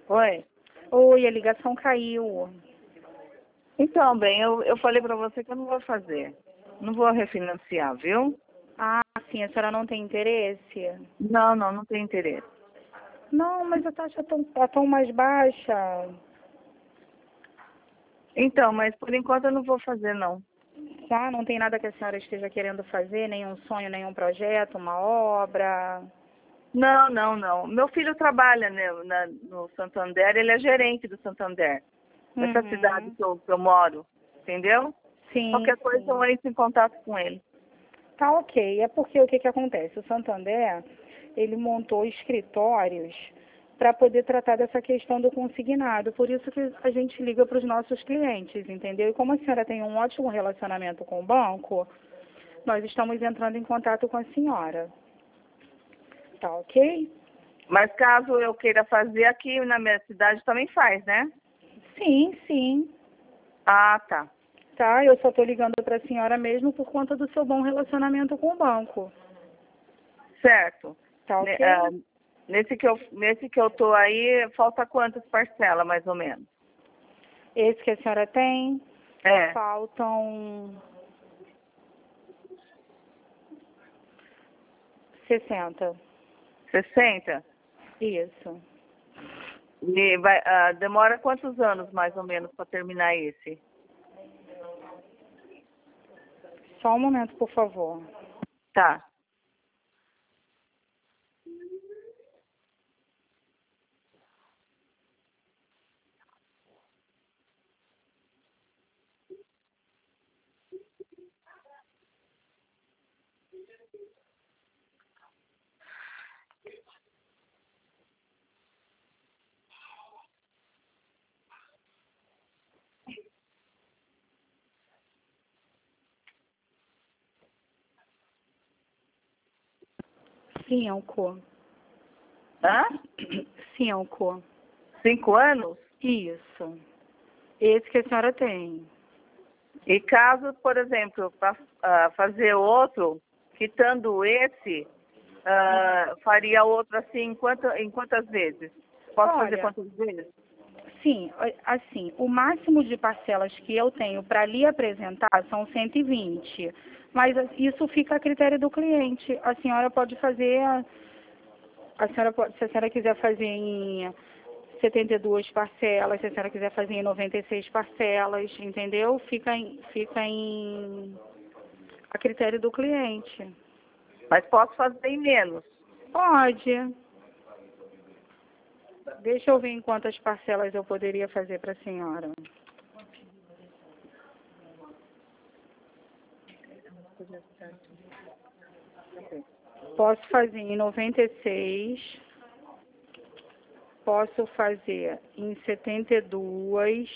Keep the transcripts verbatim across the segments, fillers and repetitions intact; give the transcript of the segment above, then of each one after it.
Oi. Oi, a ligação caiu. Então, bem, eu, eu falei pra você que eu não vou fazer. Não vou refinanciar, viu? Ah, sim, a senhora não tem interesse? Não, não, não tem interesse. Não, mas a taxa tá tão, tá tão mais baixa. Então, mas por enquanto eu não vou fazer, não. Ah, não tem nada que a senhora esteja querendo fazer, nenhum sonho, nenhum projeto, uma obra? Não, não, não. Meu filho trabalha né, na, no Santander, ele é gerente do Santander. Nessa cidade Uhum. que eu, que eu moro, entendeu? Sim, Qualquer coisa eu sim. entro em contato com ele. Tá ok. É porque o que que acontece? O Santander, ele montou escritórios para poder tratar dessa questão do consignado. Por isso que a gente liga para os nossos clientes, entendeu? E como a senhora tem um ótimo relacionamento com o banco, nós estamos entrando em contato com a senhora. Tá ok? Mas caso eu queira fazer aqui na minha cidade, também faz, né? Sim, sim. Ah, tá. Tá? Eu só estou ligando para a senhora mesmo por conta do seu bom relacionamento com o banco. Certo. Tá Ne- ah, ok? nesse, que eu, nesse que eu tô aí, falta quantas parcelas, mais ou menos? Esse que a senhora tem, É, faltam sessenta. sessenta? Isso. E vai, ah, demora quantos anos, mais ou menos, para terminar esse? Só um momento, por favor. Tá. Cinco. Hã? Cinco. Cinco anos? Isso. Esse que a senhora tem. E caso, por exemplo, para fazer outro, quitando esse, ah, faria outro assim em, quanto, em quantas vezes? Posso fazer Olha, quantas vezes? sim, assim, o máximo de parcelas que eu tenho para lhe apresentar são cento e vinte. Mas isso fica a critério do cliente. A senhora pode fazer, a senhora pode, se a senhora quiser fazer em setenta e duas parcelas, se a senhora quiser fazer em noventa e seis parcelas, entendeu? Fica em, fica em a critério do cliente. Mas posso fazer em menos. Pode. Deixa eu ver em quantas parcelas eu poderia fazer para a senhora. Posso fazer em noventa e seis, posso fazer em setenta e dois,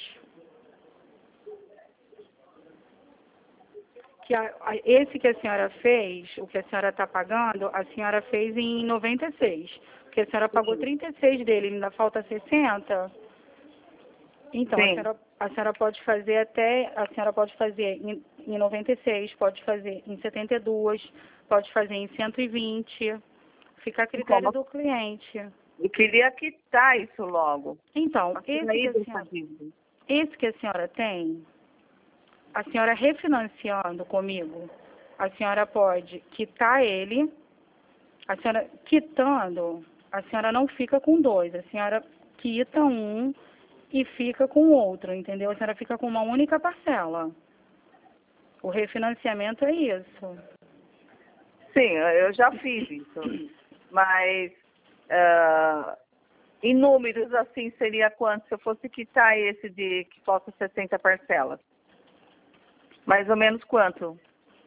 que a, a, esse que a senhora fez, o que a senhora está pagando, a senhora fez em noventa e seis, porque a senhora pagou trinta e seis dele, ainda falta sessenta. Então, a Sim. senhora, a senhora pode fazer até, a senhora pode fazer em, em noventa e seis, pode fazer em setenta e dois, pode fazer em cento e vinte, fica a critério Como do cliente. eu queria quitar isso logo. Então, Para esse que sair a dessa senhora, dívida. esse que a senhora tem, a senhora refinanciando comigo, a senhora pode quitar ele, a senhora quitando, a senhora não fica com dois, a senhora quita um e fica com o outro, entendeu? A senhora fica com uma única parcela. O refinanciamento é isso. Sim, eu já fiz isso. Mas ah, em números assim seria quanto se eu fosse quitar esse de que falta sessenta parcelas? Mais ou menos quanto?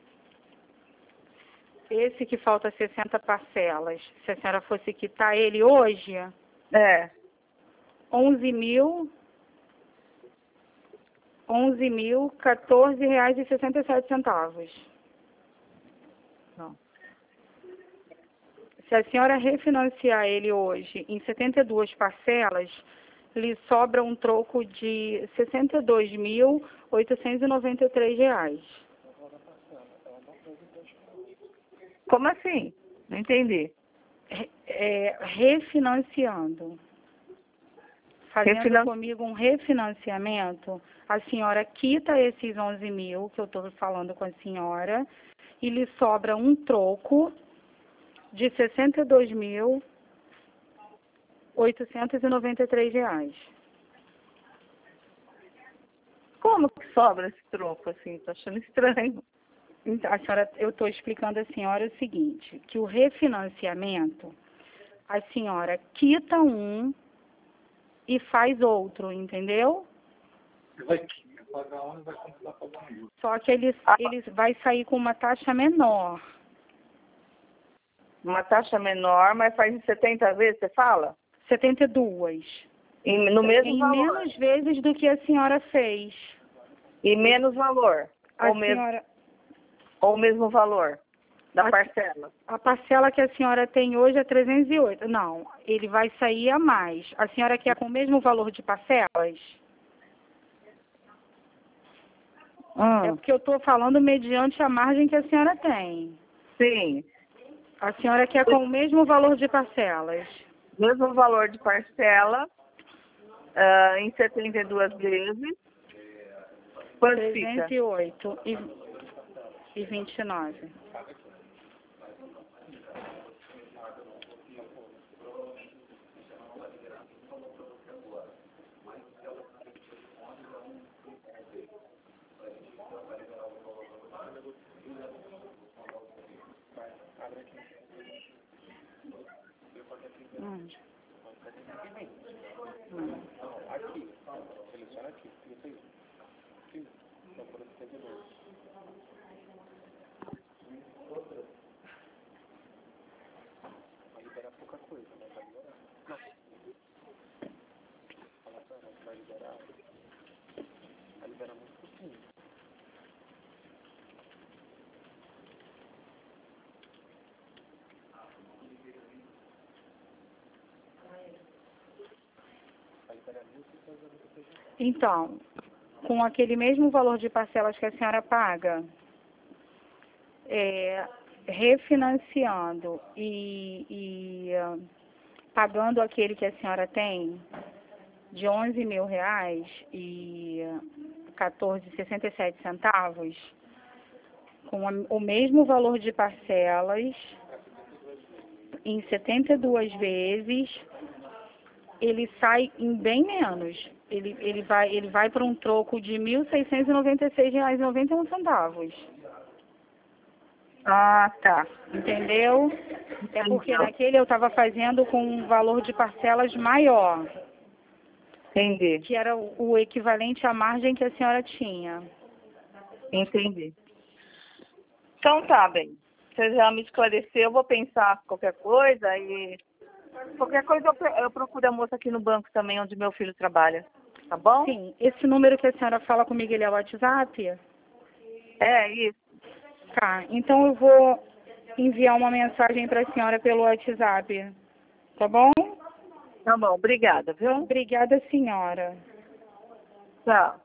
Esse que falta sessenta parcelas, se a senhora fosse quitar ele hoje, É. onze mil, onze mil, quatorze reais e sessenta e sete centavos. Não. Se a senhora refinanciar ele hoje em setenta e duas parcelas, lhe sobra um troco de sessenta e dois mil, oitocentos e noventa e três reais. Como assim? Não entendi. Re- é, refinanciando. fazendo Refinan... comigo um refinanciamento, a senhora quita esses onze mil que eu estou falando com a senhora e lhe sobra um troco de sessenta e dois mil oitocentos e noventa e três reais. Como que sobra esse troco, assim? Tô achando estranho. Então, a senhora, eu estou explicando à senhora o seguinte, que o refinanciamento, a senhora quita um e faz outro, entendeu? Você vai pagar um e vai continuar pagando outro. Só que ele, Ah. ele vai sair com uma taxa menor. Uma taxa menor, mas faz em setenta vezes, você fala? setenta e dois. Em, no mesmo Em valor. menos vezes do que a senhora fez. E menos valor. A ou, mesmo, senhora, ou o mesmo valor da A- parcela. a parcela que a senhora tem hoje é trezentos e oito. Não, ele vai sair a mais. A senhora quer com o mesmo valor de parcelas? Hum, É porque eu estou falando mediante a margem que a senhora tem. sim. A senhora quer com o mesmo valor de parcelas? Mesmo valor de parcela, ah, em setenta e duas vezes. Quanto trezentos fica? e oito e, e vinte e nove. Hum. Hum. Aqui, seleciona aqui, clica aí. Aqui, só por setenta e dois. Vai liberar pouca coisa, mas vai liberar. Não. Fala pra ela que vai liberar. Vai liberar muito pouquinho. Vai liberar mil seiscentos e noventa e três reais. Então, com aquele mesmo valor de parcelas que a senhora paga, é, refinanciando e, e ah, pagando aquele que a senhora tem de onze mil reais e quatorze e sessenta e sete centavos, com a, o mesmo valor de parcelas, em setenta e duas vezes, ele sai em bem menos. Ele, ele vai, ele vai para um troco de mil seiscentos e noventa e seis reais e noventa e um centavos. Ah, tá. Entendeu? É porque naquele eu estava fazendo com um valor de parcelas maior, Entendi. que era o, o equivalente à margem que a senhora tinha. Entendi. Então tá, bem. Você já me esclareceu, eu vou pensar qualquer coisa e... Qualquer coisa eu, pro- eu procuro a moça aqui no banco também, onde meu filho trabalha. Tá bom? Sim, esse número que a senhora fala comigo, ele é o WhatsApp? É, isso. Tá, então eu vou enviar uma mensagem para a senhora pelo WhatsApp, tá bom? Tá bom, obrigada, viu? Obrigada, senhora. Tchau.